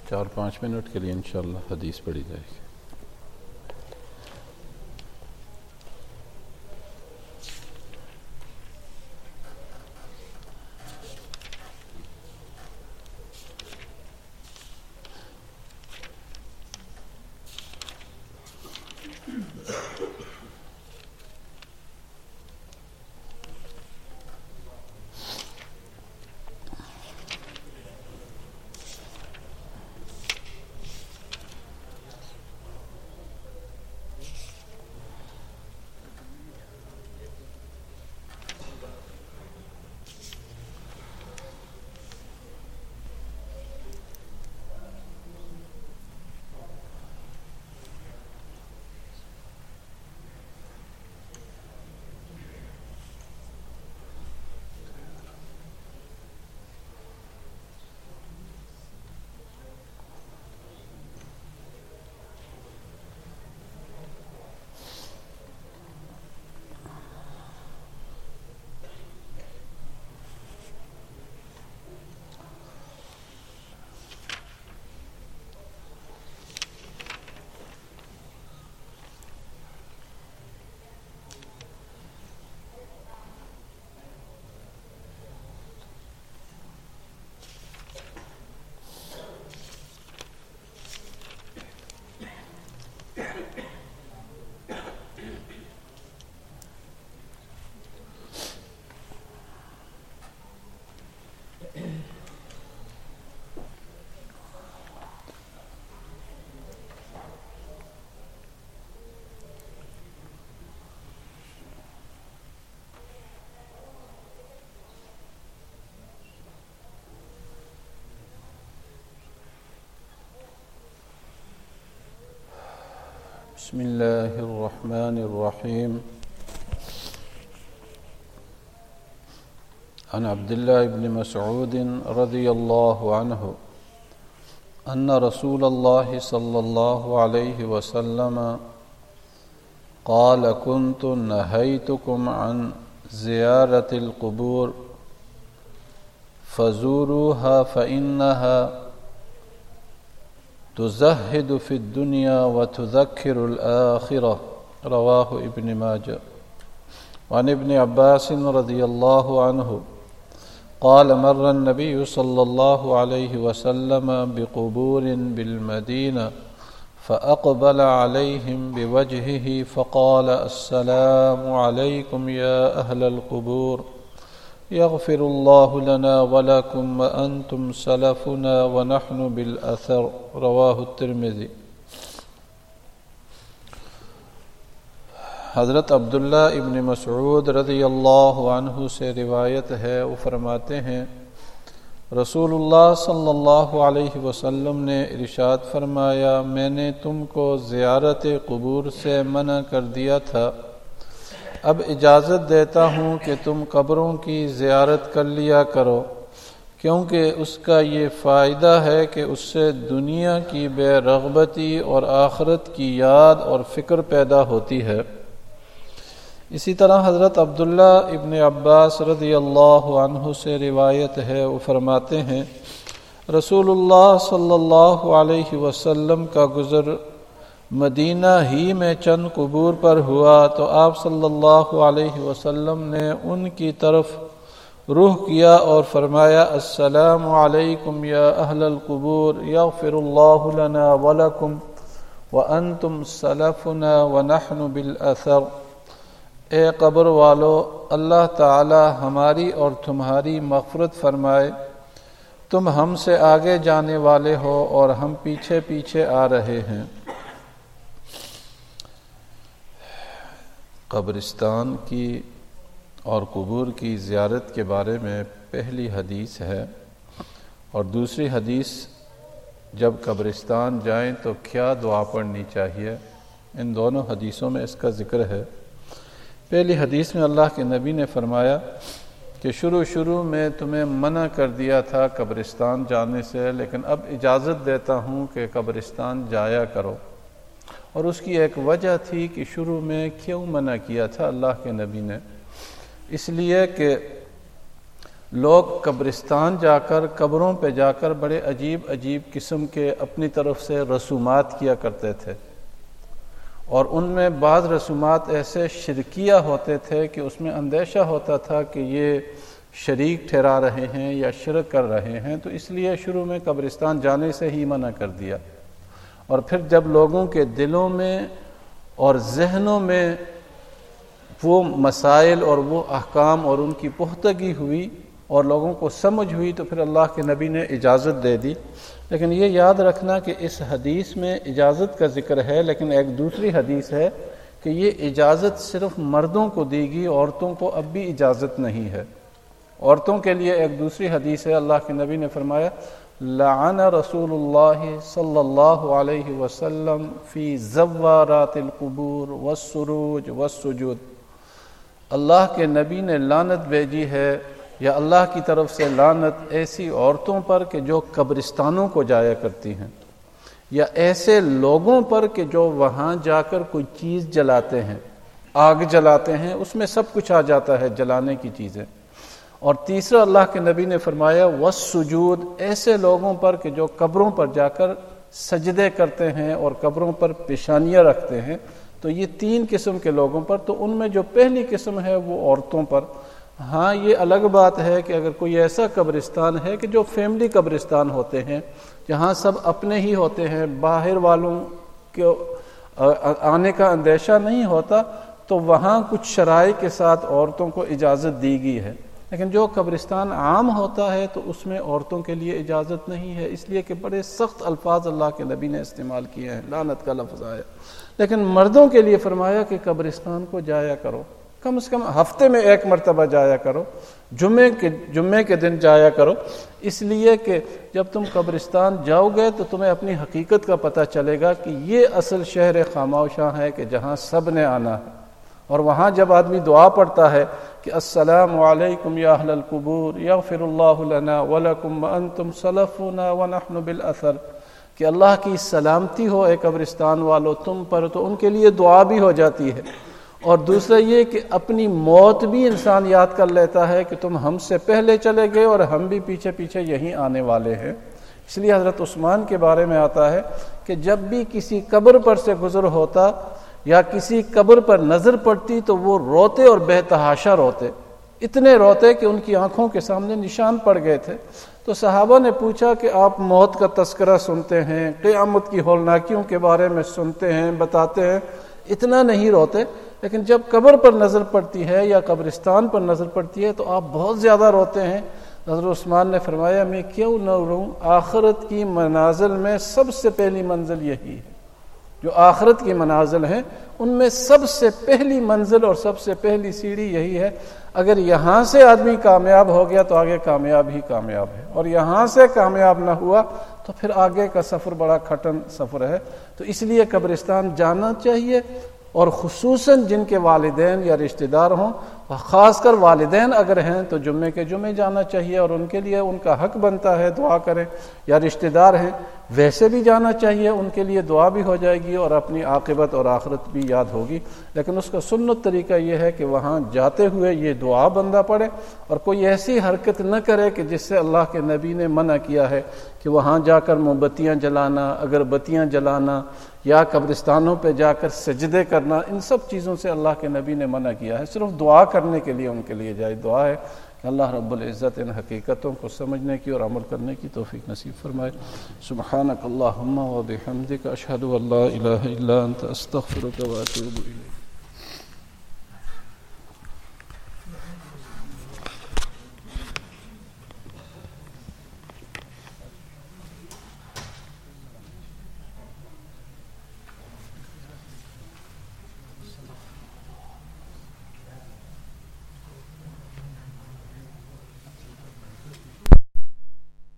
4-5 minute کے لیے انشاءاللہ حدیث پڑھی جائے گی۔ بسم اللہ الرحمن الرحیم عن عبد الله بن مسعود رضی اللہ عنہ ان رسول اللہ صلی اللہ علیہ وسلم قال كنت نهيتكم عن زيارة القبور فزوروها فإنها تزهد في الدنيا وتذكر الآخرة رواه ابن ماجه وعن ابن عباس رضي الله عنه قال مر النبي صلى الله عليه وسلم بقبور بالمدينة فأقبل عليهم بوجهه فقال السلام عليكم يا أهل القبور يغفر الله لنا ولكم وأنتم سلفنا ونحن بالأثر رواه الترمذي۔ حضرت عبداللہ ابن مسعود رضی اللہ عنہ سے روایت ہے، وہ فرماتے ہیں رسول اللہ صلی اللہ علیہ وسلم نے ارشاد فرمایا، میں نے تم کو زیارت قبور سے منع کر دیا تھا، اب اجازت دیتا ہوں کہ تم قبروں کی زیارت کر لیا کرو، کیونکہ اس کا یہ فائدہ ہے کہ اس سے دنیا کی بے رغبتی اور آخرت کی یاد اور فکر پیدا ہوتی ہے۔ اسی طرح حضرت عبداللہ ابن عباس رضی اللہ عنہ سے روایت ہے، وہ فرماتے ہیں رسول اللہ صلی اللہ علیہ وسلم کا گزر مدینہ ہی میں چند قبور پر ہوا تو آپ صلی اللہ علیہ وسلم نے ان کی طرف رخ کیا اور فرمایا السلام علیکم یا اہل القبور یغفر اللہ لنا ولکم وانتم سلفنا ونحن بالاثر، اے قبر والو اللہ تعالی ہماری اور تمہاری مغفرت فرمائے، تم ہم سے آگے جانے والے ہو اور ہم پیچھے پیچھے آ رہے ہیں۔ قبرستان کی اور قبور کی زیارت کے بارے میں پہلی حدیث ہے، اور دوسری حدیث جب قبرستان جائیں تو کیا دعا پڑھنی چاہیے، ان دونوں حدیثوں میں اس کا ذکر ہے۔ پہلی حدیث میں اللہ کے نبی نے فرمایا کہ شروع میں تمہیں منع کر دیا تھا قبرستان جانے سے، لیکن اب اجازت دیتا ہوں کہ قبرستان جایا کرو، اور اس کی ایک وجہ تھی کہ شروع میں کیوں منع کیا تھا اللہ کے نبی نے، اس لیے کہ لوگ قبرستان جا کر قبروں پہ جا کر بڑے عجیب عجیب قسم کے اپنی طرف سے رسومات کیا کرتے تھے، اور ان میں بعض رسومات ایسے شرکیہ ہوتے تھے کہ اس میں اندیشہ ہوتا تھا کہ یہ شریک ٹھہرا رہے ہیں یا شرک کر رہے ہیں، تو اس لیے شروع میں قبرستان جانے سے ہی منع کر دیا۔ اور پھر جب لوگوں کے دلوں میں اور ذہنوں میں وہ مسائل اور وہ احکام اور ان کی پختگی ہوئی اور لوگوں کو سمجھ ہوئی، تو پھر اللہ کے نبی نے اجازت دے دی۔ لیکن یہ یاد رکھنا کہ اس حدیث میں اجازت کا ذکر ہے، لیکن ایک دوسری حدیث ہے کہ یہ اجازت صرف مردوں کو دی گئی، عورتوں کو اب بھی اجازت نہیں ہے۔ عورتوں کے لیے ایک دوسری حدیث ہے، اللہ کے نبی نے فرمایا لعن رسول اللہ صلی اللہ علیہ وسلم فی زوارات القبور والسروج والسجود، اللہ کے نبی نے لعنت بھیجی ہے یا اللہ کی طرف سے لعنت ایسی عورتوں پر کہ جو قبرستانوں کو جایا کرتی ہیں، یا ایسے لوگوں پر کہ جو وہاں جا کر کوئی چیز جلاتے ہیں، آگ جلاتے ہیں، اس میں سب کچھ آ جاتا ہے جلانے کی چیزیں۔ اور تیسرا اللہ کے نبی نے فرمایا والسجود، ایسے لوگوں پر کہ جو قبروں پر جا کر سجدے کرتے ہیں اور قبروں پر پیشانیاں رکھتے ہیں۔ تو یہ تین قسم کے لوگوں پر، تو ان میں جو پہلی قسم ہے وہ عورتوں پر۔ ہاں یہ الگ بات ہے کہ اگر کوئی ایسا قبرستان ہے کہ جو فیملی قبرستان ہوتے ہیں، جہاں سب اپنے ہی ہوتے ہیں، باہر والوں کے آنے کا اندیشہ نہیں ہوتا، تو وہاں کچھ شرائط کے ساتھ عورتوں کو اجازت دی گئی ہے۔ لیکن جو قبرستان عام ہوتا ہے تو اس میں عورتوں کے لیے اجازت نہیں ہے، اس لیے کہ بڑے سخت الفاظ اللہ کے نبی نے استعمال کیے ہیں، لعنت کا لفظ آیا۔ لیکن مردوں کے لیے فرمایا کہ قبرستان کو جایا کرو، کم از کم ہفتے میں ایک مرتبہ جایا کرو، جمعے کے دن جایا کرو، اس لیے کہ جب تم قبرستان جاؤ گے تو تمہیں اپنی حقیقت کا پتہ چلے گا کہ یہ اصل شہر خاموشاں ہے کہ جہاں سب نے آنا ہے۔ اور وہاں جب آدمی دعا پڑھتا ہے کہ السلام علیکم یا اہل القبور یغفر اللہ لنا ولکم وانتم سلفنا ونحن بالاثر، کہ اللہ کی سلامتی ہو اے قبرستان والو تم پر، تو ان کے لیے دعا بھی ہو جاتی ہے۔ اور دوسرا یہ کہ اپنی موت بھی انسان یاد کر لیتا ہے کہ تم ہم سے پہلے چلے گئے اور ہم بھی پیچھے پیچھے یہیں آنے والے ہیں۔ اس لیے حضرت عثمان کے بارے میں آتا ہے کہ جب بھی کسی قبر پر سے گزر ہوتا یا کسی قبر پر نظر پڑتی تو وہ روتے اور بے تحاشا روتے، اتنے روتے کہ ان کی آنکھوں کے سامنے نشان پڑ گئے تھے۔ تو صحابہ نے پوچھا کہ آپ موت کا تذکرہ سنتے ہیں، قیامت کی ہولناکیوں کے بارے میں سنتے ہیں، بتاتے ہیں، اتنا نہیں روتے، لیکن جب قبر پر نظر پڑتی ہے یا قبرستان پر نظر پڑتی ہے تو آپ بہت زیادہ روتے ہیں۔ حضرت عثمان نے فرمایا میں کیوں نہ روں، آخرت کی منازل میں سب سے پہلی منزل یہی ہے، جو آخرت کی منازل ہیں ان میں سب سے پہلی منزل اور سب سے پہلی سیڑھی یہی ہے۔ اگر یہاں سے آدمی کامیاب ہو گیا تو آگے کامیاب ہی کامیاب ہے، اور یہاں سے کامیاب نہ ہوا تو پھر آگے کا سفر بڑا کھٹن سفر ہے۔ تو اس لیے قبرستان جانا چاہیے، اور خصوصاً جن کے والدین یا رشتہ دار ہوں، خاص کر والدین اگر ہیں تو جمعے کے جمعے جانا چاہیے، اور ان کے لیے ان کا حق بنتا ہے دعا کریں، یا رشتہ دار ہیں ویسے بھی جانا چاہیے، ان کے لیے دعا بھی ہو جائے گی اور اپنی عاقبت اور آخرت بھی یاد ہوگی۔ لیکن اس کا سنت طریقہ یہ ہے کہ وہاں جاتے ہوئے یہ دعا بندہ پڑھے، اور کوئی ایسی حرکت نہ کرے کہ جس سے اللہ کے نبی نے منع کیا ہے کہ وہاں جا کر موم بتیاں جلانا، اگربتیاں جلانا، یا قبرستانوں پہ جا کر سجدے کرنا، ان سب چیزوں سے اللہ کے نبی نے منع کیا ہے۔ صرف دعا کرنے کے لیے ان کے لیے جائے۔ دعا ہے کہ اللہ رب العزت ان حقیقتوں کو سمجھنے کی اور عمل کرنے کی توفیق نصیب فرمائے۔ سبحانک اللہم و بحمدک، اشہد ان لا الہ الا انت، استغفرک و اتوب الیک۔